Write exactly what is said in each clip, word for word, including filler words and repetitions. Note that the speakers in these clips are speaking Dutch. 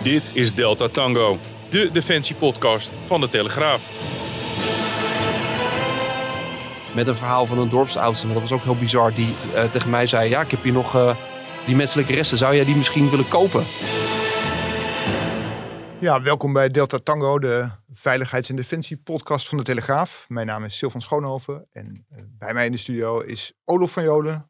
Dit is Delta Tango, de defensiepodcast van de Telegraaf. Met een verhaal van een dorpsoudste, dat was ook heel bizar, die uh, tegen mij zei... ja, ik heb hier nog uh, die menselijke resten, zou jij die misschien willen kopen? Ja, welkom bij Delta Tango, de veiligheids- en defensiepodcast van de Telegraaf. Mijn naam is Sil van Schoonhoven en uh, bij mij in de studio is Olof van Jolen.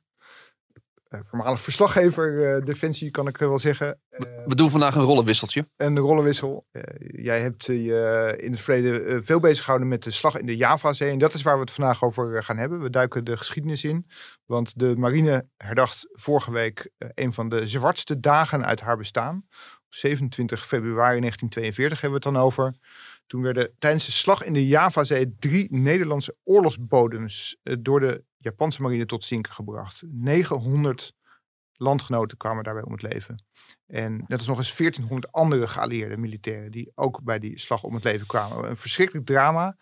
Uh, voormalig verslaggever uh, defensie, kan ik wel zeggen. Uh, We doen vandaag een rollenwisseltje. Een rollenwissel. Uh, jij hebt je uh, in het verleden uh, veel bezig gehouden met de slag in de Javazee. En dat is waar we het vandaag over uh, gaan hebben. We duiken de geschiedenis in. Want de marine herdacht vorige week uh, een van de zwartste dagen uit haar bestaan. Op zevenentwintig februari negentien tweeënveertig hebben we het dan over. Toen werden tijdens de slag in de Javazee drie Nederlandse oorlogsbodems uh, door de Japanse marine tot zinken gebracht. negenhonderd landgenoten kwamen daarbij om het leven. En net als nog eens veertienhonderd andere geallieerde militairen die ook bij die slag om het leven kwamen. Een verschrikkelijk drama.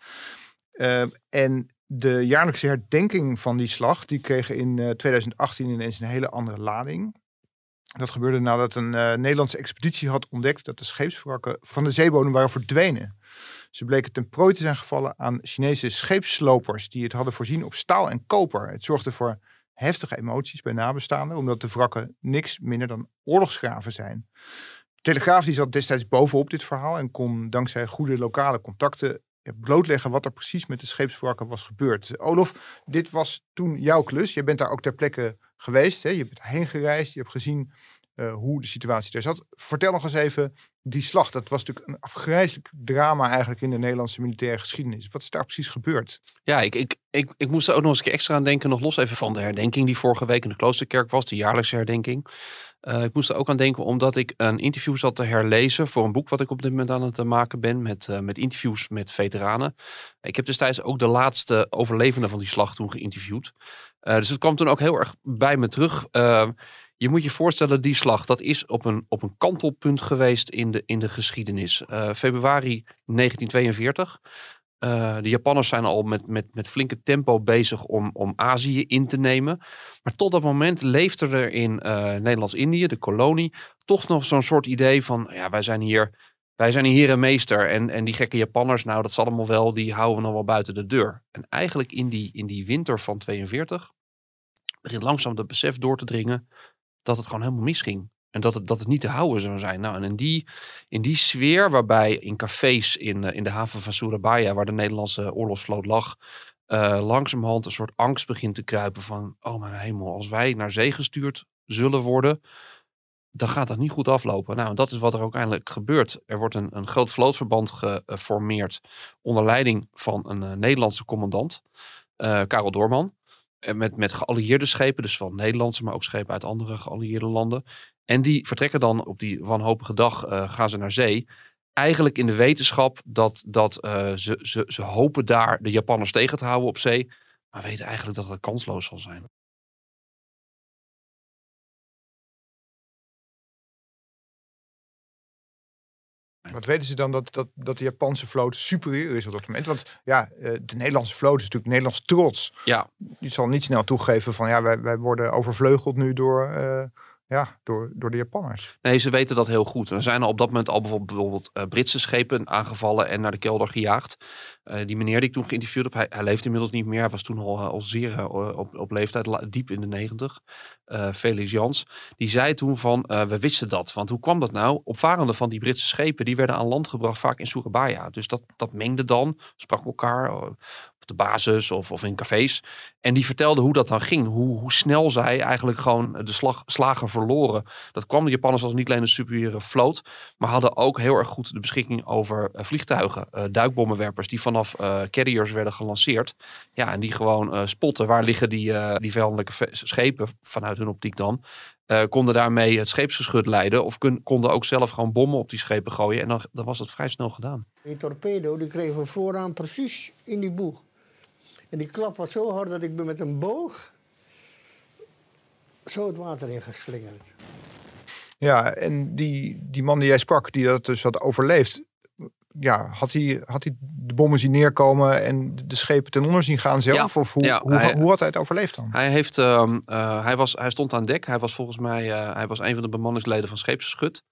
Uh, en de jaarlijkse herdenking van die slag, die kreeg in uh, twintig achttien ineens een hele andere lading. Dat gebeurde nadat een uh, Nederlandse expeditie had ontdekt dat de scheepswrakken van de zeebodem waren verdwenen. Ze bleken ten prooi te zijn gevallen aan Chinese scheepsslopers die het hadden voorzien op staal en koper. Het zorgde voor heftige emoties bij nabestaanden, omdat de wrakken niks minder dan oorlogsgraven zijn. De Telegraaf die zat destijds bovenop dit verhaal en kon dankzij goede lokale contacten blootleggen wat er precies met de scheepswrakken was gebeurd. Olof, dit was toen jouw klus. Je bent daar ook ter plekke geweest. Hè? Je bent heen gereisd. Je hebt gezien uh, hoe de situatie daar zat. Vertel nog eens even die slag. Dat was natuurlijk een afgrijselijk drama eigenlijk in de Nederlandse militaire geschiedenis. Wat is daar precies gebeurd? Ja, ik, ik, ik, ik moest er ook nog eens een keer extra aan denken. Nog los even van de herdenking die vorige week in de Kloosterkerk was. De jaarlijkse herdenking. Uh, ik moest er ook aan denken omdat ik een interview zat te herlezen voor een boek wat ik op dit moment aan het maken ben met, uh, met interviews met veteranen. Ik heb destijds ook de laatste overlevenden van die slag toen geïnterviewd. Uh, dus het kwam toen ook heel erg bij me terug. Uh, je moet je voorstellen, die slag, dat is op een, op een kantelpunt geweest in de, in de geschiedenis. Uh, februari negentien tweeënveertig. Uh, de Japanners zijn al met, met, met flinke tempo bezig om, om Azië in te nemen. Maar tot dat moment leefde er in uh, Nederlands-Indië, de kolonie, toch nog zo'n soort idee van, ja, wij zijn hier, wij zijn hier een meester. En, en die gekke Japanners, nou, dat zal allemaal wel, die houden we nog wel buiten de deur. En eigenlijk in die, in die winter van tweeënveertig begint langzaam het besef door te dringen dat het gewoon helemaal misging. En dat het, dat het niet te houden zou zijn. Nou, en in die, in die sfeer waarbij in cafés in, in de haven van Surabaya, waar de Nederlandse oorlogsvloot lag, uh, langzamerhand een soort angst begint te kruipen van, oh mijn hemel, als wij naar zee gestuurd zullen worden, dan gaat dat niet goed aflopen. Nou, en dat is wat er ook eindelijk gebeurt. Er wordt een, een groot vlootverband geformeerd onder leiding van een uh, Nederlandse commandant, uh, Karel Doorman. Met, met geallieerde schepen, dus van Nederlandse, maar ook schepen uit andere geallieerde landen. En die vertrekken dan op die wanhopige dag, uh, gaan ze naar zee. Eigenlijk in de wetenschap dat, dat uh, ze, ze, ze hopen daar de Japanners tegen te houden op zee. Maar weten eigenlijk dat het kansloos zal zijn. Wat weten ze dan dat, dat, dat de Japanse vloot superieur is op dat moment? Want ja, de Nederlandse vloot is natuurlijk Nederlands trots. Ja. Je zal niet snel toegeven van ja, wij, wij worden overvleugeld nu door, uh, ja, door, door de Japanners. Nee, ze weten dat heel goed. Er zijn al op dat moment al bijvoorbeeld, bijvoorbeeld uh, Britse schepen aangevallen en naar de kelder gejaagd. Uh, die meneer die ik toen geïnterviewd heb, hij, hij leeft inmiddels niet meer. Hij was toen al, uh, al zeer uh, op, op leeftijd, diep in de negentig. Uh, Felix Jans. Die zei toen van, uh, we wisten dat. Want hoe kwam dat nou? Opvarenden van die Britse schepen, die werden aan land gebracht vaak in Surabaya. Dus dat, dat mengde dan, sprak elkaar uh, op de basis of, of in cafés. En die vertelden hoe dat dan ging. Hoe, hoe snel zij eigenlijk gewoon de slag, slagen verloren. Dat kwam de Japanners als niet alleen een superieure vloot, maar hadden ook heel erg goed de beschikking over uh, vliegtuigen. Uh, duikbommenwerpers die vanaf uh, carriers werden gelanceerd. Ja, en die gewoon uh, spotten. Waar liggen die, uh, die vijandelijke ve- schepen vanuit hun optiek dan? Uh, konden daarmee het scheepsgeschut leiden. Of kun, konden ook zelf gewoon bommen op die schepen gooien. En dan, dan was dat vrij snel gedaan. Die torpedo die kregen we vooraan precies in die boeg. En die klap was zo hard dat ik ben met een boog zo het water in geslingerd. Ja, en die, die man die jij sprak, die dat dus had overleefd. Ja, had hij, had hij de bommen zien neerkomen en de schepen ten onder zien gaan zelf? Ja, of hoe, ja, hoe, hij, hoe had hij het overleefd dan? Hij, heeft, uh, uh, hij, was, hij stond aan dek. Hij was volgens mij uh, hij was een van de bemanningsleden van scheepsgeschut.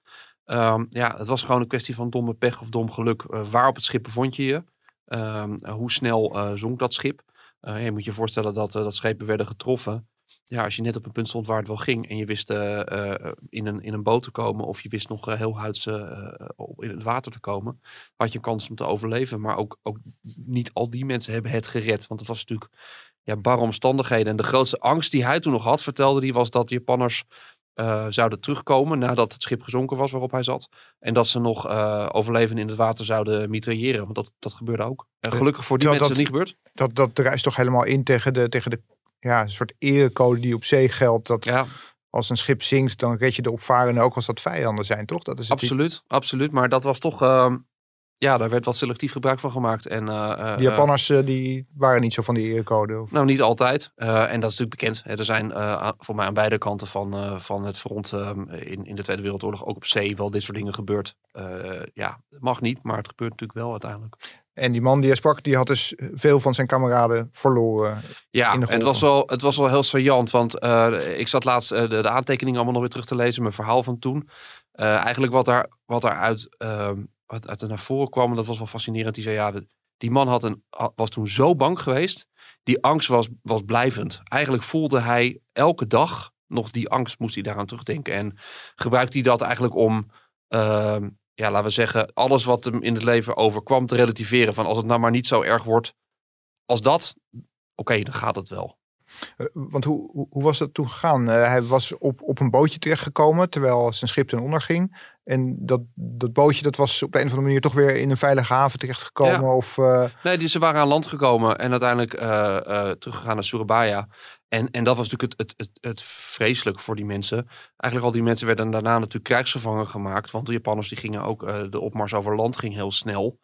Um, ja, het was gewoon een kwestie van domme pech of dom geluk. Uh, waar op het schip bevond je je? Um, uh, hoe snel uh, zonk dat schip? Uh, je moet je voorstellen dat, uh, dat schepen werden getroffen. Ja, als je net op een punt stond waar het wel ging en je wist uh, uh, in, een, in een boot te komen of je wist nog uh, heel huids uh, op in het water te komen, had je een kans om te overleven. Maar ook, ook niet al die mensen hebben het gered, want het was natuurlijk ja, barre omstandigheden. En de grootste angst die hij toen nog had, vertelde hij, was dat de Japanners uh, zouden terugkomen nadat het schip gezonken was waarop hij zat. En dat ze nog uh, overlevend in het water zouden mitrailleren. Want dat, dat gebeurde ook. En gelukkig voor die dat, mensen dat, het niet gebeurd. Dat, dat druist toch helemaal in tegen de, tegen de ja, een soort erecode die op zee geldt. Dat ja. Als een schip zinkt, dan red je de opvarenden ook als dat vijanden zijn, toch? Dat is het absoluut, die... absoluut. Maar dat was toch... Uh, ja, daar werd wat selectief gebruik van gemaakt. En, uh, de Japanners uh, die waren niet zo van die erecode? Of? Nou, niet altijd. Uh, en dat is natuurlijk bekend. Er zijn uh, voor mij aan beide kanten van, uh, van het front uh, in, in de Tweede Wereldoorlog ook op zee wel dit soort dingen gebeurd. Uh, ja, het mag niet, maar het gebeurt natuurlijk wel uiteindelijk. En die man die hij sprak, die had dus veel van zijn kameraden verloren. Ja, en het was wel, het was wel heel saillant. Want uh, ik zat laatst uh, de, de aantekeningen allemaal nog weer terug te lezen. Mijn verhaal van toen. Uh, eigenlijk wat daar, wat daar uit, uh, wat uit er naar voren kwam. En dat was wel fascinerend. Die zei, ja, de, die man had een, was toen zo bang geweest. Die angst was, was blijvend. Eigenlijk voelde hij elke dag nog die angst. Moest hij daaraan terugdenken. En gebruikte hij dat eigenlijk om... Uh, ja, laten we zeggen, alles wat hem in het leven overkwam te relativeren. Van als het nou maar niet zo erg wordt als dat, oké, okay, dan gaat het wel. Uh, want hoe, hoe, hoe was dat toen gegaan? Uh, hij was op, op een bootje terechtgekomen, terwijl zijn schip ten onder ging. En dat, dat bootje, dat was op de een of andere manier toch weer in een veilige haven terechtgekomen? Ja. Of, uh... Nee, die, ze waren aan land gekomen en uiteindelijk uh, uh, teruggegaan naar Surabaya. En, en dat was natuurlijk het, het, het, het vreselijk voor die mensen. Eigenlijk al die mensen werden daarna natuurlijk krijgsgevangen gemaakt. Want de Japanners die gingen ook, uh, de opmars over land ging heel snel.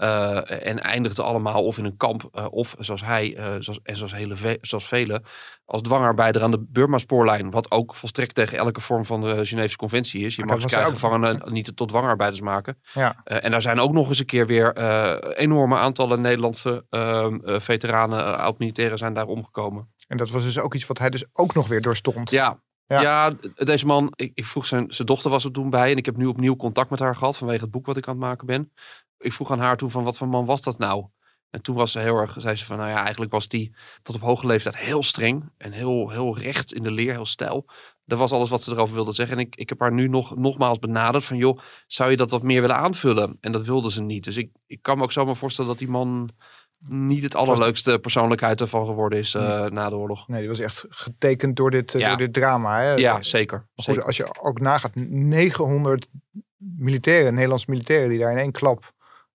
Uh, en eindigden allemaal of in een kamp. Uh, of zoals hij, uh, zoals, en zoals, hele ve- zoals velen, als dwangarbeider aan de Burma-spoorlijn. Wat ook volstrekt tegen elke vorm van de Geneefse conventie is. Je mag krijgsgevangenen ook... niet tot dwangarbeiders maken. Ja. Uh, en daar zijn ook nog eens een keer weer uh, enorme aantallen Nederlandse uh, uh, veteranen, uh, oud-militairen zijn daar omgekomen. En dat was dus ook iets wat hij dus ook nog weer doorstond. Ja, ja. ja deze man, ik, ik vroeg zijn, zijn dochter was er toen bij. En ik heb nu opnieuw contact met haar gehad vanwege het boek wat ik aan het maken ben. Ik vroeg aan haar toen van wat voor man was dat nou? En toen was ze heel erg, zei ze van nou ja, eigenlijk was die tot op hoge leeftijd heel streng. En heel, heel recht in de leer, heel stijl. Dat was alles wat ze erover wilde zeggen. En ik, ik heb haar nu nog, nogmaals benaderd van joh, zou je dat wat meer willen aanvullen? En dat wilde ze niet. Dus ik, ik kan me ook zomaar voorstellen dat die man... niet het allerleukste persoonlijkheid ervan geworden is uh, nee. na de oorlog. Nee, die was echt getekend door dit, ja. door dit drama. Hè? Ja, zeker. Goed, zeker. Als je ook nagaat, negenhonderd militairen, Nederlandse militairen, die daar in één klap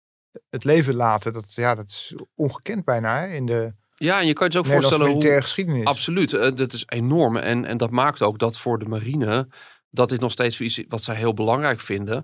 het leven laten. Dat, ja, dat is ongekend bijna hè? in de ja, en je kan je dus ook voorstellen militaire geschiedenis. Absoluut, uh, dat is enorm. En, en dat maakt ook dat voor de marine... dat dit nog steeds iets wat zij heel belangrijk vinden...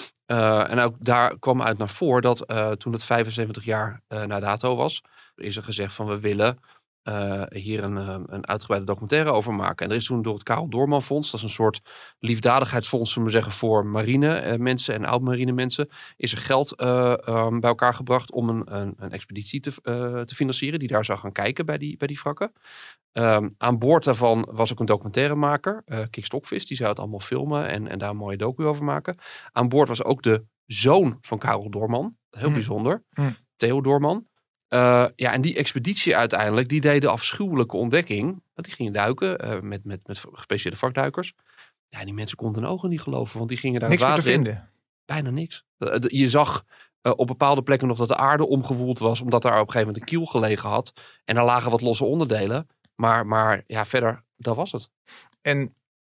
Uh, en ook daar kwam uit naar voren dat uh, toen het vijfenzeventig jaar uh, na dato was, is er gezegd van we willen uh, hier een, uh, een uitgebreide documentaire over maken. En er is toen door het Karel Doorman Fonds, dat is een soort liefdadigheidsfonds, zullen we zeggen, voor marine uh, mensen en oud-marine mensen, is er geld uh, um, bij elkaar gebracht om een, een, een expeditie te, uh, te financieren die daar zou gaan kijken bij die, bij die wrakken. Um, aan boord daarvan was ook een documentairemaker, uh, Kik Stokvis, die zou het allemaal filmen en, en daar een mooie docu over maken. Aan boord was ook de zoon van Karel Doorman, heel mm. bijzonder, mm. Theo Doorman. Uh, ja, en die expeditie uiteindelijk, die deed de afschuwelijke ontdekking. Die gingen duiken uh, met, met, met gespecialiseerde vakduikers. Ja, en die mensen konden hun ogen niet geloven, want die gingen daar niks het water meer te vinden. Bijna niks. Uh, de, je zag uh, op bepaalde plekken nog dat de aarde omgewoeld was, omdat daar op een gegeven moment een kiel gelegen had. En daar lagen wat losse onderdelen. Maar, maar ja, verder, dat was het. En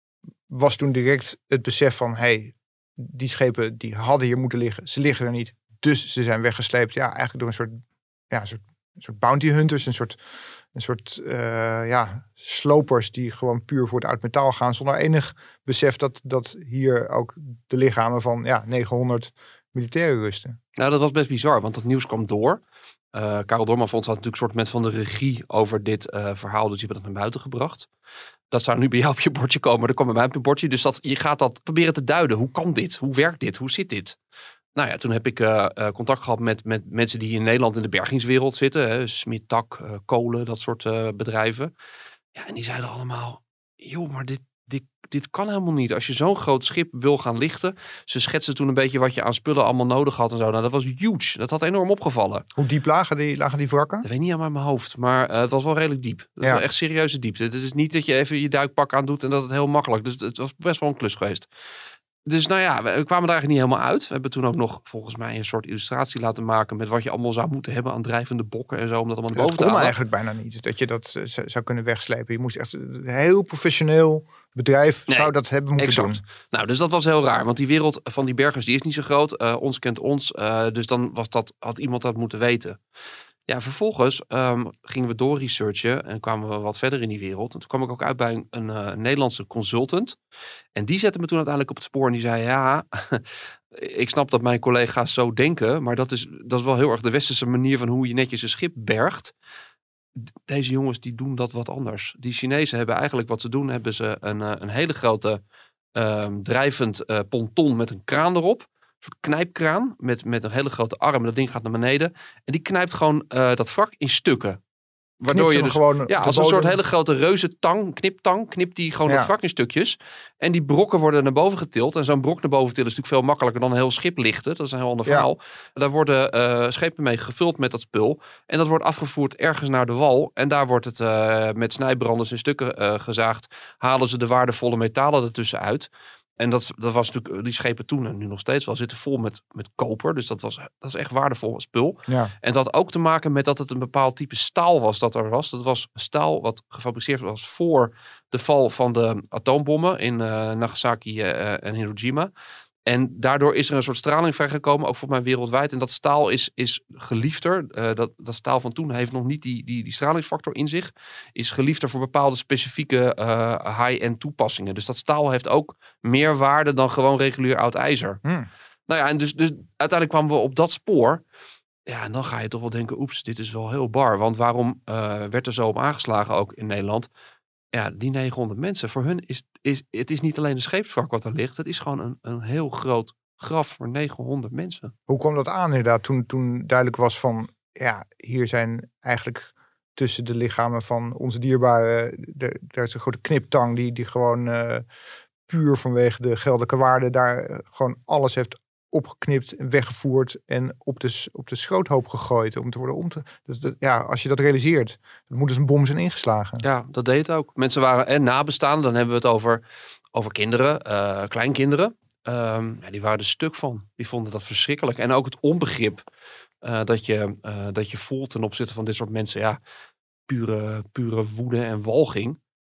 was toen direct het besef van, hey, die schepen die hadden hier moeten liggen. Ze liggen er niet, dus ze zijn weggesleept. Ja, eigenlijk door een soort, ja, een soort, een soort bounty hunters, een soort, een soort uh, ja, slopers die gewoon puur voor het oud metaal gaan, zonder enig besef dat, dat hier ook de lichamen van ja, negenhonderd militairen rusten. Nou, dat was best bizar, want dat nieuws kwam door. Uh, Karel Doorman Fonds had natuurlijk een soort met van de regie over dit uh, verhaal, dus die hebben dat naar buiten gebracht. Dat zou nu bij jou op je bordje komen, dat kwam bij mij op je bordje. Dus dat, je gaat dat proberen te duiden. Hoe kan dit? Hoe werkt dit? Hoe zit dit? Nou ja, toen heb ik uh, uh, contact gehad met, met mensen die in Nederland in de bergingswereld zitten. Hè, Smit, Tak, uh, kolen, dat soort uh, bedrijven. Ja, en die zeiden allemaal, joh, maar dit, dit, dit kan helemaal niet. Als je zo'n groot schip wil gaan lichten. Ze schetsen toen een beetje wat je aan spullen allemaal nodig had en zo. Nou, dat was huge. Dat had enorm opgevallen. Hoe diep lagen die, lagen die wrakken? Dat weet ik niet aan mijn hoofd, maar uh, het was wel redelijk diep. Dat Ja. was wel echt serieuze diepte. Het is niet dat je even je duikpak aan doet en dat het heel makkelijk. Dus het was best wel een klus geweest. Dus nou ja, we kwamen er eigenlijk niet helemaal uit. We hebben toen ook nog volgens mij een soort illustratie laten maken met wat je allemaal zou moeten hebben aan drijvende bokken en zo. Om dat allemaal naar Dat boven te kon halen. eigenlijk bijna niet. Dat je dat uh, zou kunnen wegslepen. Je moest echt een heel professioneel bedrijf Nee, zou dat hebben moeten exact. doen. Nou, dus dat was heel raar. Want die wereld van die bergers die is niet zo groot. Uh, ons kent ons. Uh, dus dan was dat, had iemand dat moeten weten. Ja, vervolgens um, gingen we door researchen en kwamen we wat verder in die wereld. En toen kwam ik ook uit bij een, een, uh, een Nederlandse consultant. En die zette me toen uiteindelijk op het spoor en die zei, ja, ik snap dat mijn collega's zo denken, maar dat is, dat is wel heel erg de westerse manier van hoe je netjes een schip bergt. Deze jongens die doen dat wat anders. Die Chinezen hebben eigenlijk wat ze doen, hebben ze een, uh, een hele grote um, drijvend uh, ponton met een kraan erop. Een soort knijpkraan met, met een hele grote arm. Dat ding gaat naar beneden. En die knijpt gewoon uh, dat wrak in stukken. Waardoor je dus gewoon ja, als een soort hele grote reuzentang, kniptang, knipt die gewoon Ja. dat wrak in stukjes. En die brokken worden naar boven getild. En zo'n brok naar boven tillen is natuurlijk veel makkelijker dan een heel schip lichten. Dat is een heel ander Ja. verhaal. Daar worden uh, schepen mee gevuld met dat spul. En dat wordt afgevoerd ergens naar de wal. En daar wordt het uh, met snijbranders in stukken uh, gezaagd. Halen ze de waardevolle metalen ertussen uit. En dat, dat was natuurlijk, die schepen toen en nu nog steeds wel, zitten vol met, met koper. Dus dat, was, dat is echt waardevol spul. Ja. En dat had ook te maken met dat het een bepaald type staal was dat er was. Dat was staal wat gefabriceerd was voor de val van de atoombommen in uh, Nagasaki uh, en Hiroshima. En daardoor is er een soort straling vrijgekomen, ook voor mij wereldwijd. En dat staal is, is geliefder. Uh, dat, dat staal van toen heeft nog niet die, die, die stralingsfactor in zich. Is geliefder voor bepaalde specifieke uh, high-end toepassingen. Dus dat staal heeft ook meer waarde dan gewoon regulier oud ijzer. Hmm. Nou ja, en dus, dus uiteindelijk kwamen we op dat spoor. Ja, en dan ga je toch wel denken, oeps, dit is wel heel bar. Want waarom uh, werd er zo op aangeslagen ook in Nederland? Ja, die negenhonderd mensen, voor hun is, is het is niet alleen een scheepswrak wat er ligt. Het is gewoon een, een heel groot graf voor negenhonderd mensen. Hoe kwam dat aan inderdaad toen, toen duidelijk was van, ja, hier zijn eigenlijk tussen de lichamen van onze dierbaren, daar is een grote kniptang die, die gewoon uh, puur vanwege de geldelijke waarde daar uh, gewoon alles heeft opgeknipt, weggevoerd en op de, op de schroothoop gegooid om te worden om te... Dus dat, ja, als je dat realiseert, dat moet dus een bom zijn ingeslagen. Ja, dat deed het ook. Mensen waren en nabestaanden, dan hebben we het over, over kinderen, uh, kleinkinderen. Um, ja, die waren er stuk van. Die vonden dat verschrikkelijk. En ook het onbegrip uh, dat, je, uh, dat je voelt ten opzichte van dit soort mensen. Ja, pure, pure woede en walging.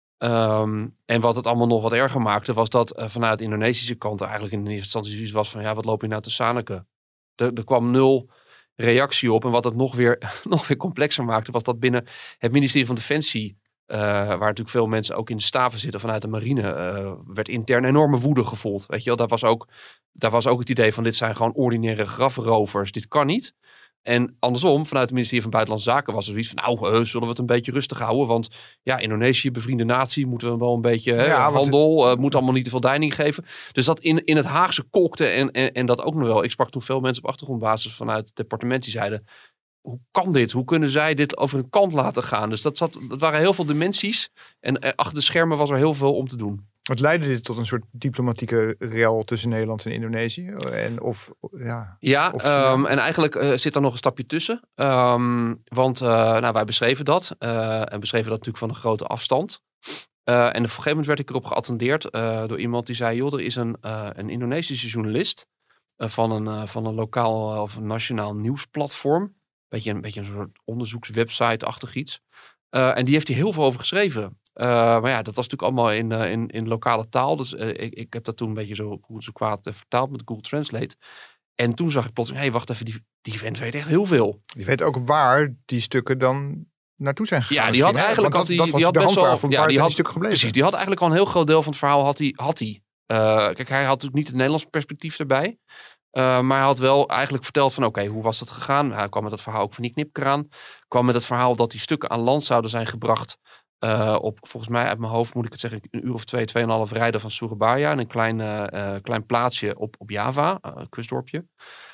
Um, en wat het allemaal nog wat erger maakte, was dat uh, vanuit de Indonesische kant eigenlijk in eerste instantie zoiets was van, ja, wat loop je nou te zaniken? Er, er kwam nul reactie op. En wat het nog weer, nog weer complexer maakte, was dat binnen het ministerie van Defensie, uh, waar natuurlijk veel mensen ook in de staven zitten vanuit de marine, uh, werd intern enorme woede gevoeld. Weet je wel, daar was ook, daar was ook het idee van, dit zijn gewoon ordinaire grafrovers, dit kan niet. En andersom, vanuit het ministerie van Buitenlandse Zaken was er zoiets van, nou, uh, zullen we het een beetje rustig houden? Want ja, Indonesië, bevriende natie, moeten we wel een beetje hè, Ja, handel, uh, moet allemaal niet te veel deining geven. Dus dat in, in het Haagse kolkte en, en, en dat ook nog wel. Ik sprak toen veel mensen op achtergrondbasis vanuit het departement die zeiden, hoe kan dit? Hoe kunnen zij dit over een kant laten gaan? Dus dat, zat, dat waren heel veel dimensies. En uh, achter de schermen was er heel veel om te doen. Wat leidde dit tot een soort diplomatieke rel tussen Nederland en Indonesië? En of, ja, ja, of, um, en eigenlijk uh, zit er nog een stapje tussen. Um, want uh, nou, wij beschreven dat. Uh, en beschreven dat natuurlijk van een grote afstand. Uh, en op een gegeven moment werd ik erop geattendeerd uh, door iemand die zei, joh, er is een, uh, een Indonesische journalist uh, van, een, uh, van een lokaal uh, of een nationaal nieuwsplatform. Beetje een beetje een soort onderzoekswebsite-achtig iets. Uh, en die heeft hier heel veel over geschreven. Uh, maar ja, dat was natuurlijk allemaal in, uh, in, in lokale taal. Dus uh, ik, ik heb dat toen een beetje zo goed zo kwaad uh, vertaald met Google Translate. En toen zag ik plotseling, hé, hey, wacht even, die, die vent weet echt heel veel. Je weet ook waar die stukken dan naartoe zijn gegaan. Ja, die had misschien, eigenlijk hè? had Want die, dat, die dat had was best de wel, handvraag van ja, waar die zijn had die stukken gebleven. precies, die had eigenlijk al een heel groot deel van het verhaal had hij. Had hij. Uh, kijk, hij had natuurlijk niet het Nederlands perspectief erbij. Uh, maar hij had wel eigenlijk verteld van oké, okay, hoe was dat gegaan? Hij kwam met het verhaal ook van die knipkraan. Kwam met het verhaal dat die stukken aan land zouden zijn gebracht uh, op, volgens mij uit mijn hoofd moet ik het zeggen, een uur of twee, tweeënhalf rijden van Surabaya. In een klein, uh, uh, klein plaatsje op, op Java, uh, een kustdorpje.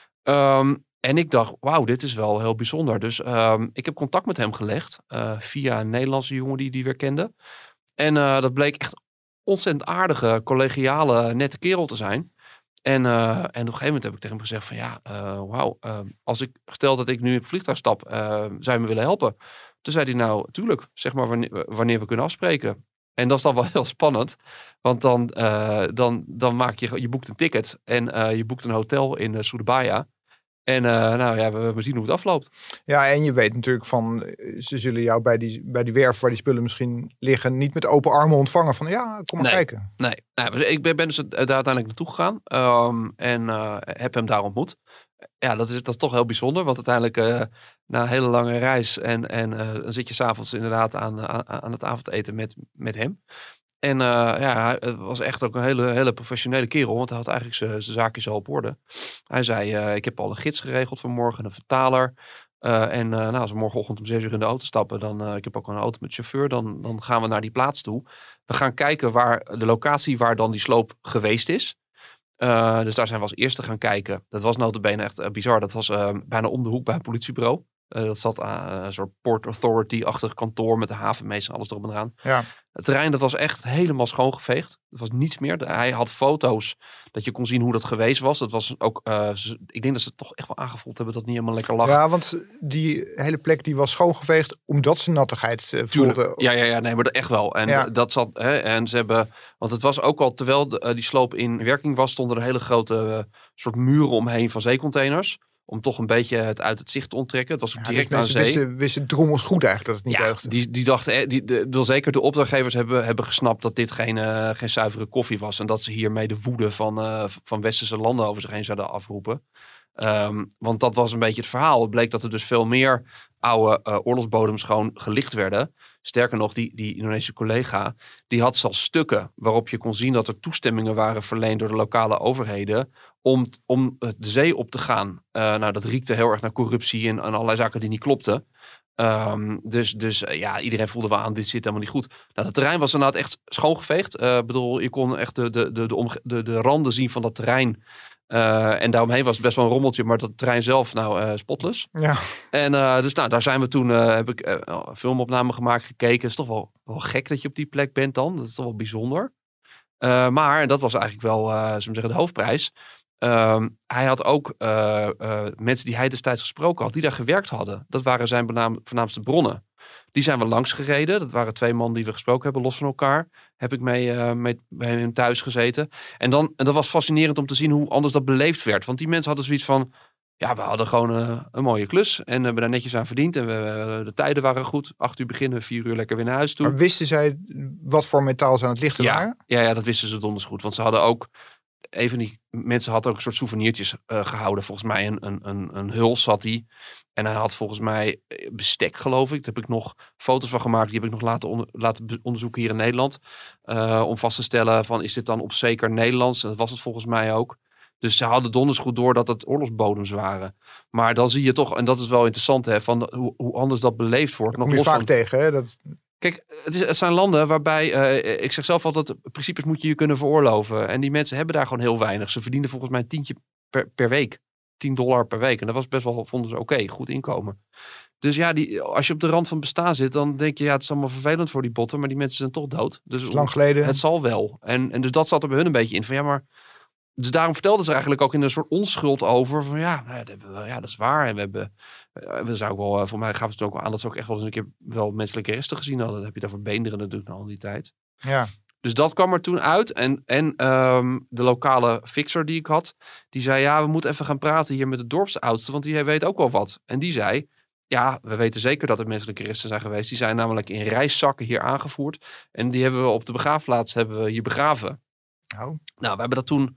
Um, en ik dacht, wauw, dit is wel heel bijzonder. Dus um, ik heb contact met hem gelegd uh, via een Nederlandse jongen die die weer kende. En uh, dat bleek echt ontzettend aardige, collegiale, nette kerel te zijn. En, uh, en op een gegeven moment heb ik tegen hem gezegd van ja, uh, wauw, uh, als ik stel dat ik nu op het vliegtuig stap, uh, zou je me willen helpen? Toen zei hij nou, tuurlijk, zeg maar wanneer, wanneer we kunnen afspreken. En dat is dan wel heel spannend, want dan, uh, dan, dan maak je, je boekt een ticket en uh, je boekt een hotel in uh, Surabaya. En uh, nou ja, we, we zien hoe het afloopt. Ja, en je weet natuurlijk van, ze zullen jou bij die, bij die werf waar die spullen misschien liggen, niet met open armen ontvangen van, ja, kom maar nee, kijken. Nee, nee, ik ben, ben dus daar uiteindelijk naartoe gegaan um, en uh, heb hem daar ontmoet. Ja, dat is, dat is toch heel bijzonder, want uiteindelijk uh, na een hele lange reis en, en uh, dan zit je s'avonds inderdaad aan, aan, aan het avondeten met, met hem. En uh, ja, het was echt ook een hele, hele professionele kerel, want hij had eigenlijk zijn zaakjes al op orde. Hij zei, uh, ik heb al een gids geregeld voor morgen, een vertaler. Uh, en uh, nou, als we morgenochtend om zes uur in de auto stappen, dan, uh, ik heb ook een auto met chauffeur, dan, dan gaan we naar die plaats toe. We gaan kijken waar de locatie waar dan die sloop geweest is. Uh, dus daar zijn we als eerste gaan kijken. Dat was nota bene echt uh, bizar. Dat was uh, bijna om de hoek bij een politiebureau. Uh, dat zat aan uh, een soort Port Authority-achtig kantoor met de havenmeester en alles erop en eraan. Ja. Het terrein dat was echt helemaal schoongeveegd. Er was niets meer. Hij had foto's dat je kon zien hoe dat geweest was. Dat was ook, uh, ik denk dat ze het toch echt wel aangevoeld hebben dat het niet helemaal lekker lag. Ja, want die hele plek die was schoongeveegd omdat ze nattigheid uh, voelden. Ja, ja, ja, nee, maar dat echt wel. En ja. dat zat, hè, en ze hebben, want het was ook al, terwijl de, uh, die sloop in werking was, stonden er hele grote uh, soort muren omheen van zeecontainers. Om toch een beetje het uit het zicht te onttrekken. Het was ook Ja, direct dus aan zee. Wisten, wisten drommels goed eigenlijk dat het niet ja, deugde. Die, die dachten, die, de, de, zeker de opdrachtgevers hebben, hebben gesnapt dat dit geen, uh, geen zuivere koffie was. En dat ze hiermee de woede van, uh, van westerse landen over zich heen zouden afroepen. Um, want dat was een beetje het verhaal. Het bleek dat er dus veel meer oude uh, oorlogsbodems gewoon gelicht werden. Sterker nog, die, die Indonesische collega, die had zelfs stukken waarop je kon zien dat er toestemmingen waren verleend door de lokale overheden om, om de zee op te gaan. Uh, nou, dat riekte heel erg naar corruptie en, en allerlei zaken die niet klopten. Um, dus dus uh, ja, iedereen voelde wel aan, dit zit helemaal niet goed. Nou, het terrein was inderdaad echt schoongeveegd. Ik uh, bedoel, je kon echt de, de, de, de, omge- de, de randen zien van dat terrein. Uh, en daaromheen was het best wel een rommeltje, maar dat terrein zelf, nou, uh, spotless. Ja. En uh, dus nou, daar zijn we toen, uh, heb ik uh, een filmopname gemaakt, gekeken. Het is toch wel, wel gek dat je op die plek bent dan. Dat is toch wel bijzonder. Uh, maar, en dat was eigenlijk wel, uh, zullen we zeggen, de hoofdprijs. Um, hij had ook uh, uh, mensen die hij destijds gesproken had, die daar gewerkt hadden. Dat waren zijn benaam, voornaamste bronnen. Die zijn we langs gereden. Dat waren twee mannen die we gesproken hebben, los van elkaar. Heb ik mee, uh, mee bij hem thuis gezeten. En, dan, en dat was fascinerend om te zien hoe anders dat beleefd werd. Want die mensen hadden zoiets van, ja, we hadden gewoon uh, een mooie klus. En hebben daar netjes aan verdiend. En we, uh, de tijden waren goed. Acht uur beginnen, vier uur lekker weer naar huis toe. Maar wisten zij wat voor metaal ze aan het lichten ja, waren? Ja, ja, dat wisten ze donders goed. Want ze hadden ook, een van die mensen had ook een soort souvenirtjes uh, gehouden. Volgens mij een, een, een, een huls had hij. En hij had volgens mij bestek, geloof ik. Daar heb ik nog foto's van gemaakt. Die heb ik nog laten, onder, laten onderzoeken hier in Nederland. Uh, om vast te stellen van, is dit dan op zeker Nederlands? En dat was het volgens mij ook. Dus ze hadden donders goed door dat het oorlogsbodems waren. Maar dan zie je toch, en dat is wel interessant, hè, van hoe, hoe anders dat beleefd wordt. Dat nog kom je los vaak van, tegen, hè? Dat... Kijk, het, is, het zijn landen waarbij, uh, ik zeg zelf altijd, principes moet je je kunnen veroorloven. En die mensen hebben daar gewoon heel weinig. Ze verdienden volgens mij een tientje per, per week. tien dollar per week. En dat was best wel, vonden ze oké, okay, goed inkomen. Dus ja, die, als je op de rand van bestaan zit, dan denk je, ja, het is allemaal vervelend voor die botten, maar die mensen zijn toch dood. Dus lang geleden. Het zal wel. En, en dus dat zat er bij hun een beetje in. Van ja, maar... Dus daarom vertelden ze eigenlijk ook in een soort onschuld over. Van ja, nou ja, dat, hebben we, ja dat is waar. En we hebben, we zou ook wel, voor mij gaven ze het ook wel aan dat ze ook echt wel eens een keer wel menselijke resten gezien hadden. Dat heb je daar voor Beenderen natuurlijk al die tijd. Ja. Dus dat kwam er toen uit. En, en um, de lokale fixer die ik had, die zei, ja, we moeten even gaan praten hier met de dorpsoudste, want die weet ook wel wat. En die zei, ja, we weten zeker dat er menselijke resten zijn geweest. Die zijn namelijk in reiszakken hier aangevoerd. En die hebben we op de begraafplaats hebben we hier begraven. Oh. Nou, we hebben dat toen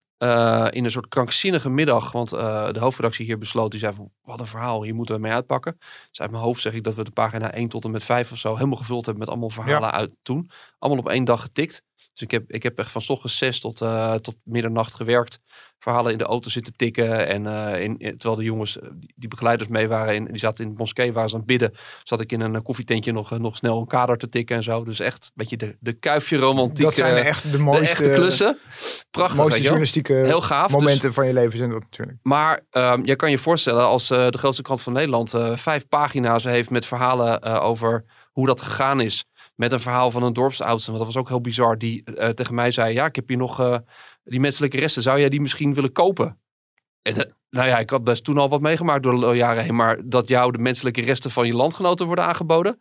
uh, in een soort krankzinnige middag, want uh, de hoofdredactie hier besloot, die zei van, wat een verhaal, hier moeten we mee uitpakken. Dus uit mijn hoofd zeg ik dat we de pagina één tot en met vijf of zo helemaal gevuld hebben met allemaal verhalen ja. uit toen. Allemaal op één dag getikt. Dus ik heb, ik heb echt van 's ochtends zes tot, uh, tot middernacht gewerkt. Verhalen in de auto zitten tikken. En uh, in, in, terwijl de jongens, die, die begeleiders mee waren, in, die zaten in de moskee, waren ze aan het bidden. Zat ik in een koffietentje nog, uh, nog snel een kader te tikken en zo. Dus echt een beetje de, de kuifje romantiek. Dat zijn uh, echt de mooiste, de echte klussen. Prachtig. mooiste journalistieke heel gaaf, momenten dus, van je leven zijn dat natuurlijk. Maar um, je kan je voorstellen als uh, de grootste krant van Nederland uh, vijf pagina's heeft met verhalen uh, over hoe dat gegaan is. Met een verhaal van een dorpsoudste. Want dat was ook heel bizar. Die uh, tegen mij zei, ja, ik heb hier nog uh, die menselijke resten. Zou jij die misschien willen kopen? En, uh, nou ja, ik had best toen al wat meegemaakt door de jaren heen. Maar dat jou de menselijke resten van je landgenoten worden aangeboden.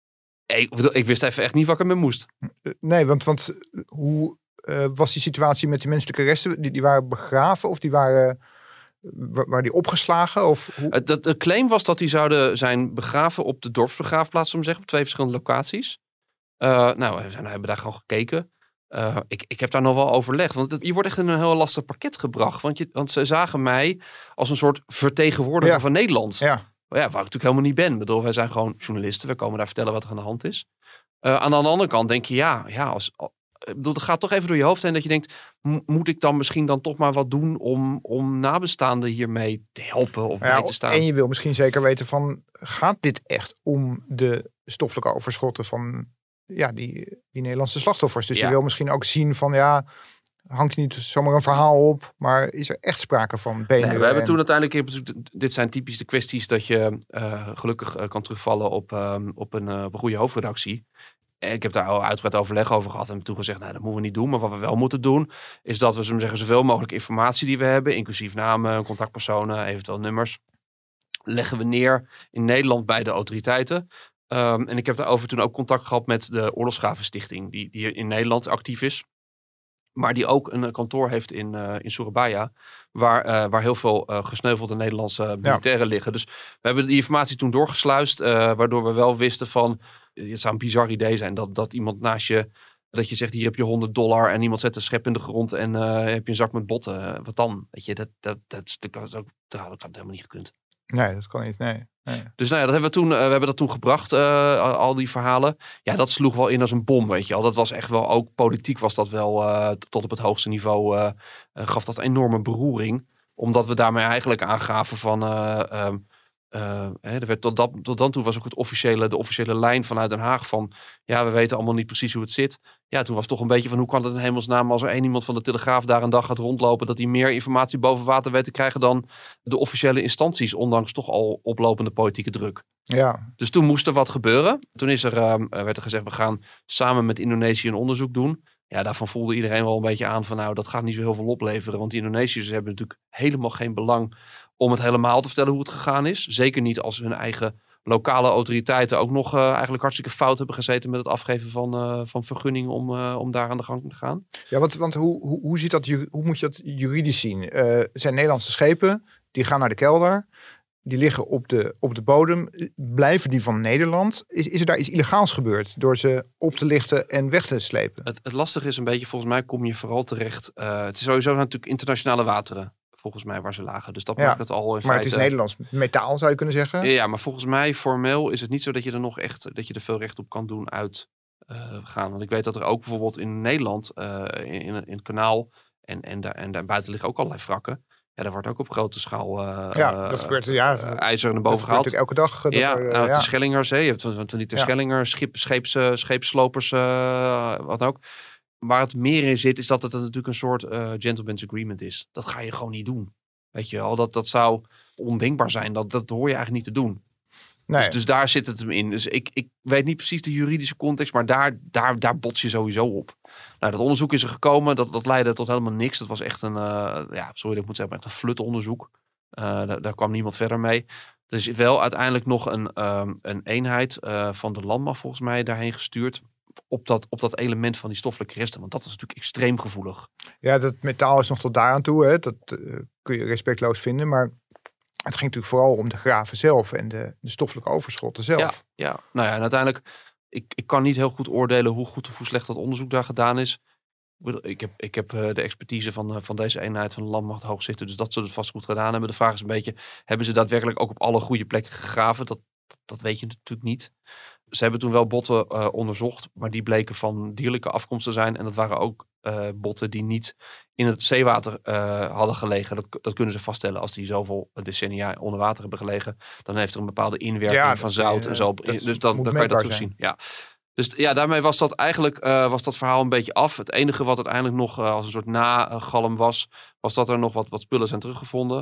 Ik, ik wist even echt niet wat ik ermee moest. Nee, want, want hoe uh, was die situatie met die menselijke resten? Die, die waren begraven of die waren... Waren die opgeslagen? Of hoe? Het, de claim was dat die zouden zijn begraven op de dorpsbegraafplaats, om te zeggen, op twee verschillende locaties. Uh, nou, we zijn, hebben daar gewoon gekeken. Uh, ik, ik heb daar nog wel overlegd. Want het, je wordt echt in een heel lastig pakket gebracht. Want, je, want ze zagen mij als een soort vertegenwoordiger ja. van Nederland. Ja. Ja, waar ik natuurlijk helemaal niet ben. Ik bedoel, wij zijn gewoon journalisten. We komen daar vertellen wat er aan de hand is. Uh, aan de andere kant denk je, ja, ja als... Ik bedoel, het gaat toch even door je hoofd heen dat je denkt, moet ik dan misschien dan toch maar wat doen om, om nabestaanden hiermee te helpen of ja, bij te staan? En je wil misschien zeker weten van, gaat dit echt om de stoffelijke overschotten van ja, die, die Nederlandse slachtoffers? Dus ja. je wil misschien ook zien van, ja, hangt niet zomaar een verhaal op, maar is er echt sprake van benen? Nee, we hebben en... toen uiteindelijk, dit zijn typisch de kwesties dat je uh, gelukkig uh, kan terugvallen op, uh, op, een, uh, op een goede hoofdredactie. Ik heb daar al uitgebreid overleg over gehad en toen gezegd, nou, dat moeten we niet doen. Maar wat we wel moeten doen, is dat we zullen zeggen, zoveel mogelijk informatie die we hebben, inclusief namen, contactpersonen, eventueel nummers, leggen we neer in Nederland bij de autoriteiten. Um, en ik heb daarover toen ook contact gehad met de Oorlogsgravenstichting, die, die in Nederland actief is. Maar die ook een kantoor heeft in, uh, in Surabaya, waar, uh, waar heel veel uh, gesneuvelde Nederlandse militairen ja. liggen. Dus we hebben die informatie toen doorgesluist, uh, waardoor we wel wisten van, het zou een bizar idee zijn dat, dat iemand naast je, dat je zegt, hier heb je honderd dollar en iemand zet een schep in de grond en uh, heb je een zak met botten. Wat dan? Weet je, dat, dat, dat, dat, dat, dat, dat had helemaal niet gekund. Nee, dat kan niet, nee. nee. Dus nou ja, dat hebben we, toen, uh, we hebben dat toen gebracht, uh, al die verhalen. Ja, dat sloeg wel in als een bom, weet je al. Dat was echt wel, ook politiek was dat wel uh, tot op het hoogste niveau, uh, uh, gaf dat enorme beroering. Omdat we daarmee eigenlijk aangaven van... Uh, um, Uh, hè, er werd tot, dat, tot dan toe was ook het officiële, de officiële lijn vanuit Den Haag van, ja, we weten allemaal niet precies hoe het zit. Ja, toen was het toch een beetje van, hoe kan het in hemelsnaam als er één iemand van de Telegraaf daar een dag gaat rondlopen, dat hij meer informatie boven water weet te krijgen dan de officiële instanties, ondanks toch al oplopende politieke druk. Ja. Dus toen moest er wat gebeuren. Toen is er, uh, werd er gezegd, we gaan samen met Indonesië een onderzoek doen. Ja, daarvan voelde iedereen wel een beetje aan van, nou, dat gaat niet zo heel veel opleveren, want die Indonesiërs hebben natuurlijk helemaal geen belang om het helemaal te vertellen hoe het gegaan is. Zeker niet als hun eigen lokale autoriteiten ook nog uh, eigenlijk hartstikke fout hebben gezeten met het afgeven van, uh, van vergunningen om, uh, om daar aan de gang te gaan. Ja, want, want hoe, hoe, hoe, ziet dat, hoe moet je dat juridisch zien? Uh, er zijn Nederlandse schepen, die gaan naar de kelder, die liggen op de, op de bodem. Blijven die van Nederland? Is, is er daar iets illegaals gebeurd door ze op te lichten en weg te slepen? Het, het lastige is een beetje, volgens mij kom je vooral terecht. Uh, het is sowieso natuurlijk internationale wateren. Volgens mij waar ze lagen. Dus dat ja, maakt het al in maar feite... het is Nederlands metaal, zou je kunnen zeggen? Ja, maar volgens mij formeel is het niet zo dat je er nog echt, dat je er veel recht op kan doen uit uh, gaan. Want ik weet dat er ook bijvoorbeeld in Nederland, uh, in, in, in het kanaal en, en, daar, en daarbuiten liggen ook allerlei wrakken. Ja, daar wordt ook op grote schaal uh, ja, dat gebeurt, ja, uh, ijzer naar boven gehaald. gehaald. elke dag. Uh, ja, er, uh, nou, ja. de Schellingers, hè. Je hebt van, van die de Schellingers, schip, scheeps, uh, scheepslopers, uh, wat ook. Waar het meer in zit, is dat het natuurlijk een soort uh, gentleman's agreement is. Dat ga je gewoon niet doen. Weet je wel, dat, dat zou ondenkbaar zijn. Dat, dat hoor je eigenlijk niet te doen. Nee. Dus, dus daar zit het hem in. Dus ik, ik weet niet precies de juridische context, maar daar, daar, daar bots je sowieso op. Nou, dat onderzoek is er gekomen. Dat, dat leidde tot helemaal niks. Dat was echt een, uh, ja, sorry dat ik moet zeggen, maar echt een flutonderzoek. Uh, daar, daar kwam niemand verder mee. Er is wel uiteindelijk nog een, um, een eenheid uh, van de landmacht volgens mij daarheen gestuurd. Op dat, op dat element van die stoffelijke resten. Want dat was natuurlijk extreem gevoelig. Ja, dat metaal is nog tot daar aan toe. Hè. Dat uh, kun je respectloos vinden. Maar het ging natuurlijk vooral om de graven zelf. En de, de stoffelijke overschotten zelf. Ja, ja. Nou ja, en uiteindelijk... Ik, ik kan niet heel goed oordelen hoe goed of hoe slecht dat onderzoek daar gedaan is. Ik heb, ik heb uh, de expertise van, uh, van deze eenheid van de landmacht hoog zitten. Dus dat ze het vast goed gedaan hebben. De vraag is een beetje... Hebben ze daadwerkelijk ook op alle goede plekken gegraven? Dat, dat, dat weet je natuurlijk niet. Ze hebben toen wel botten uh, onderzocht, maar die bleken van dierlijke afkomst te zijn. En dat waren ook uh, botten die niet in het zeewater uh, hadden gelegen. Dat, dat kunnen ze vaststellen als die zoveel decennia onder water hebben gelegen. Dan heeft er een bepaalde inwerking ja, van zout uh, en zo. Dat dus dat, dan kan je dat terugzien. Ja. Dus ja, daarmee was dat eigenlijk uh, was dat verhaal een beetje af. Het enige wat uiteindelijk nog uh, als een soort nagalm was, was dat er nog wat, wat spullen zijn teruggevonden.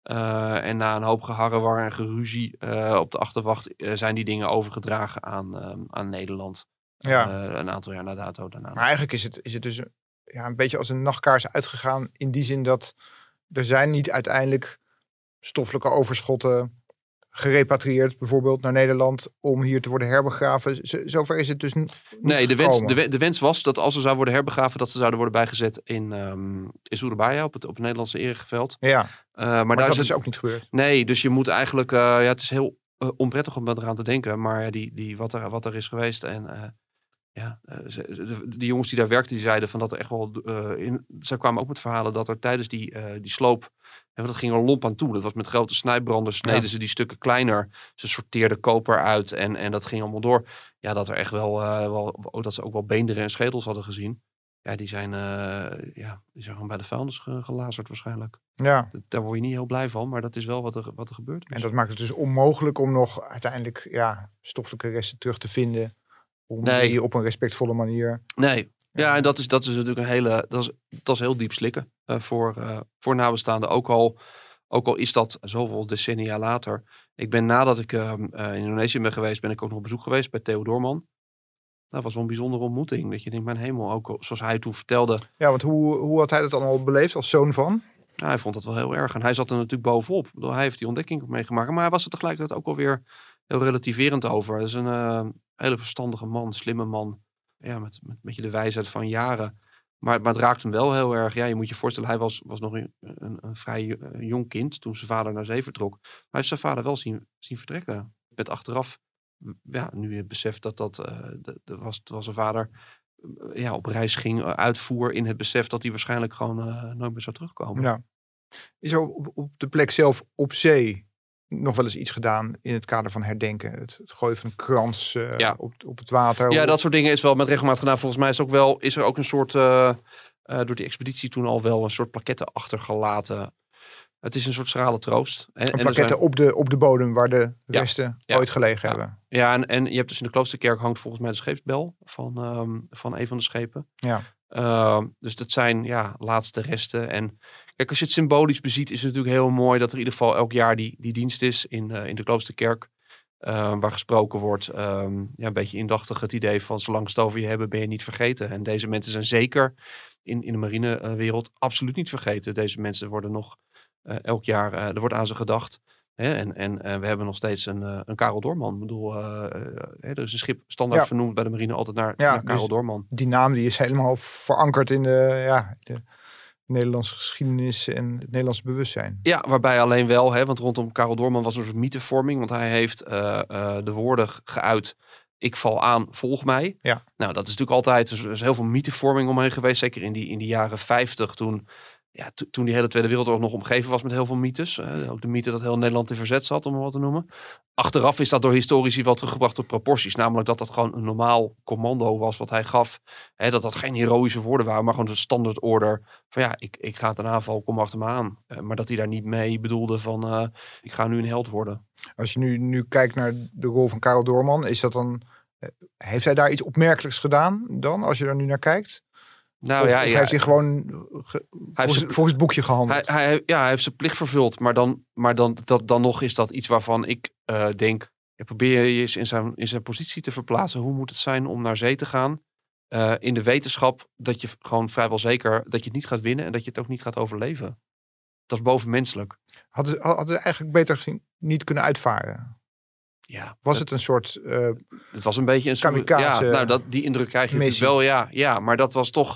Uh, en na een hoop geharrewar en geruzie uh, op de achterwacht uh, zijn die dingen overgedragen aan, uh, aan Nederland. Ja. Uh, een aantal jaar na dato daarna. Maar eigenlijk is het, is het dus ja, een beetje als een nachtkaars uitgegaan. In die zin dat er zijn niet uiteindelijk stoffelijke overschotten gerepatrieerd, bijvoorbeeld naar Nederland, om hier te worden herbegraven. Z- zover is het dus n- niet Nee, de wens, gekomen. de, de wens was dat als ze zou worden herbegraven, dat ze zouden worden bijgezet in, um, in Surabaya, op het, op het Nederlandse ereveld. Ja, Uh, maar, maar daar dat is is het, ook niet gebeurd. Nee, dus je moet eigenlijk, uh, ja, het is heel uh, onprettig om eraan te denken, maar die, die, wat, er, wat er is geweest en uh, ja, uh, ze, de, de jongens die daar werkten, die zeiden van dat er echt wel, uh, in, zij kwamen ook met verhalen dat er tijdens die, uh, die sloop, en dat ging er lomp aan toe. Dat was met grote snijbranders, sneden ja. ze die stukken kleiner. Ze sorteerden koper uit en, en dat ging allemaal door. Ja, dat er echt wel, uh, wel ook, dat ze ook wel beenderen en schedels hadden gezien. Ja, die zijn, uh, ja, die zijn gewoon bij de vuilnis ge- gelazerd waarschijnlijk. Ja. Dat, daar word je niet heel blij van, maar dat is wel wat er, wat er gebeurt. En dat maakt het dus onmogelijk om nog uiteindelijk ja, stoffelijke resten terug te vinden. Om nee. die op een respectvolle manier... Nee. Ja, en dat is, dat is natuurlijk een hele, dat is, dat is heel diep slikken uh, voor, uh, voor nabestaanden. Ook al, ook al is dat zoveel decennia later. Ik ben nadat ik uh, uh, in Indonesië ben geweest, ben ik ook nog op bezoek geweest bij Theo Doorman. Dat was wel een bijzondere ontmoeting. Dat je denkt, mijn hemel, ook zoals hij toen vertelde. Ja, want hoe, hoe had hij dat allemaal beleefd als zoon van? Ja, hij vond dat wel heel erg. En hij zat er natuurlijk bovenop. Hij heeft die ontdekking meegemaakt. Maar hij was er tegelijkertijd ook alweer heel relativerend over. Hij is een uh, hele verstandige man, slimme man. Ja, met, met een beetje de wijsheid van jaren. Maar, maar het raakt hem wel heel erg. Ja, je moet je voorstellen, hij was, was nog een, een, een vrij uh, jong kind toen zijn vader naar zee vertrok. Maar hij heeft zijn vader wel zien, zien vertrekken. Met achteraf, ja, nu je beseft dat dat, uh, de, de was, was zijn vader uh, ja, op reis ging, uh, uitvoer in het besef dat hij waarschijnlijk gewoon uh, nooit meer zou terugkomen. Ja. Is er op, op de plek zelf op zee nog wel eens iets gedaan in het kader van herdenken? Het, het gooien van een krans uh, ja. op, op het water? Ja, op... dat soort dingen is wel met regelmaat gedaan. Volgens mij is, ook wel, is er ook een soort, uh, uh, door die expeditie toen al wel een soort plaketten achtergelaten. Het is een soort schrale troost. En, een en plaketten zijn... op, de, op de bodem waar de resten ja, ja, ooit gelegen ja. hebben. Ja, en, en je hebt dus in de kloosterkerk hangt volgens mij de scheepsbel van, um, van een van de schepen. Ja. Uh, dus dat zijn ja, laatste resten. En kijk, als je het symbolisch beziet, is het natuurlijk heel mooi dat er in ieder geval elk jaar die, die dienst is in, uh, in de kloosterkerk. Uh, waar gesproken wordt, um, ja, een beetje indachtig het idee van zolang ze het over je hebben, ben je niet vergeten. En deze mensen zijn zeker in, in de marinewereld absoluut niet vergeten. Deze mensen worden nog uh, elk jaar, uh, er wordt aan ze gedacht. Hè? En, en uh, we hebben nog steeds een, uh, een Karel Doorman. Ik bedoel, uh, uh, er is een schip standaard ja. vernoemd bij de marine altijd naar, ja, naar Karel dus Doorman. Die naam die is helemaal verankerd in de, ja, de Nederlandse geschiedenis en het Nederlandse bewustzijn. Ja, waarbij alleen wel, hè, want rondom Karel Doorman was er een soort mythevorming. Want hij heeft uh, uh, de woorden geuit, ik val aan, volg mij. Ja. Nou, dat is natuurlijk altijd, er is heel veel mythevorming omheen geweest. Zeker in die, in die jaren vijftig, toen, ja, to, toen die hele Tweede Wereldoorlog nog omgeven was met heel veel mythes. Uh, ook de mythe dat heel Nederland in verzet zat, om het wat te noemen. Achteraf is dat door historici wel teruggebracht tot proporties. Namelijk dat dat gewoon een normaal commando was wat hij gaf. Hè, dat dat geen heroïsche woorden waren, maar gewoon een standaard order. Van ja, ik, ik ga ten aanval, kom achter me aan. Uh, maar dat hij daar niet mee bedoelde van, uh, ik ga nu een held worden. Als je nu, nu kijkt naar de rol van Karel Doorman, is dat dan, uh, heeft hij daar iets opmerkelijks gedaan dan, als je er nu naar kijkt? Nou, of, ja, of ja, heeft hij gewoon ge, hij volgens, zijn, volgens het boekje gehandeld? Hij, hij, ja, hij heeft zijn plicht vervuld. Maar dan, maar dan, dat, dan nog is dat iets waarvan ik uh, denk... Ja, probeer je eens in zijn, in zijn positie te verplaatsen. Hoe moet het zijn om naar zee te gaan? Uh, in de wetenschap dat je gewoon vrijwel zeker... dat je het niet gaat winnen en dat je het ook niet gaat overleven. Dat is bovenmenselijk. Hadden ze, hadden ze eigenlijk beter gezien niet kunnen uitvaren? Ja, was dat, het een soort uh, het was een beetje een soort... Ja, nou, dat, die indruk krijg je natuurlijk wel, ja, ja. Maar dat was toch...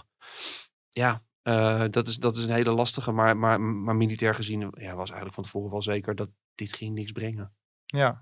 Ja, uh, dat, is, dat is een hele lastige. Maar, maar, maar militair gezien ja, was eigenlijk van tevoren wel zeker dat dit ging niks brengen. Ja.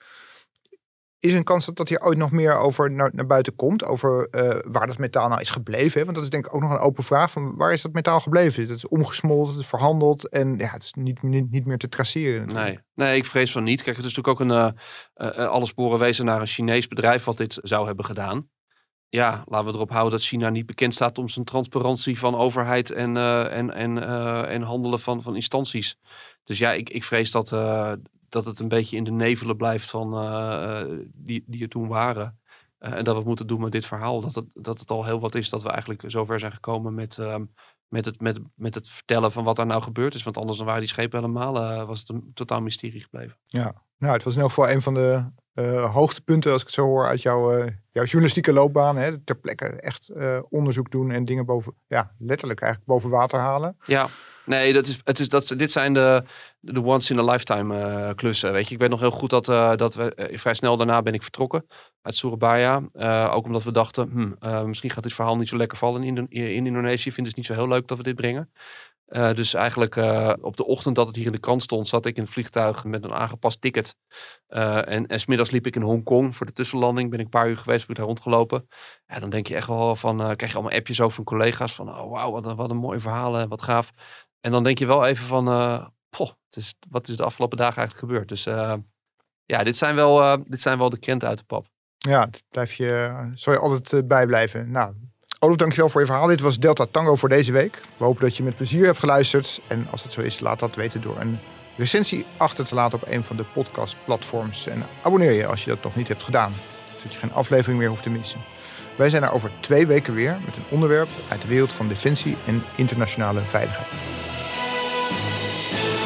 Is er een kans dat, dat hier ooit nog meer over naar, naar buiten komt? Over uh, waar dat metaal nou is gebleven? Hè? Want dat is denk ik ook nog een open vraag. Van waar is dat metaal gebleven? Het is omgesmolten, het is verhandeld. En ja, het is niet, niet, niet meer te traceren. Nee. nee, ik vrees van niet. Kijk, het is natuurlijk ook een... Uh, uh, alle sporen wezen naar een Chinees bedrijf wat dit zou hebben gedaan. Ja, laten we erop houden dat China niet bekend staat om zijn transparantie van overheid en, uh, en, en, uh, en handelen van, van instanties. Dus ja, ik, ik vrees dat, uh, dat het een beetje in de nevelen blijft van uh, die, die er toen waren. Uh, en dat we het moeten doen met dit verhaal. Dat het, dat het al heel wat is dat we eigenlijk zover zijn gekomen met, uh, met het, met, met het vertellen van wat er nou gebeurd is. Want anders dan waren die schepen helemaal, uh, was het een totaal mysterie gebleven. Ja, nou het was in elk geval een van de uh, hoogtepunten, als ik het zo hoor, uit jouw, uh, jouw journalistieke loopbaan. Hè? Ter plekke echt uh, onderzoek doen en dingen boven, ja, letterlijk eigenlijk boven water halen. Ja. Nee, dat is, het is, dat, dit zijn de, de once in a lifetime uh, klussen. Weet je, ik weet nog heel goed dat, uh, dat we uh, vrij snel daarna ben ik vertrokken uit Surabaya. Uh, ook omdat we dachten, hmm, uh, misschien gaat dit verhaal niet zo lekker vallen in, Indo- in Indonesië. Vinden ze het niet zo heel leuk dat we dit brengen. Uh, dus eigenlijk uh, op de ochtend dat het hier in de krant stond, zat ik in het vliegtuig met een aangepast ticket. Uh, en, en 's middags liep ik in Hongkong voor de tussenlanding. Ben ik een paar uur geweest, ben ik daar rondgelopen. Ja, dan denk je echt wel van, uh, krijg je allemaal appjes ook van collega's van, oh wauw, wat, wat een mooi verhaal en wat gaaf. En dan denk je wel even van, uh, poh, het is, wat is de afgelopen dagen eigenlijk gebeurd? Dus uh, ja, dit zijn, wel, uh, dit zijn wel de krenten uit de pap. Ja, dat blijf je, zal je altijd uh, bijblijven. Nou, Olof, dankjewel voor je verhaal. Dit was Delta Tango voor deze week. We hopen dat je met plezier hebt geluisterd. En als het zo is, laat dat weten door een recensie achter te laten op een van de podcastplatforms. En abonneer je als je dat nog niet hebt gedaan, zodat je geen aflevering meer hoeft te missen. Wij zijn er over twee weken weer met een onderwerp uit de wereld van defensie en internationale veiligheid.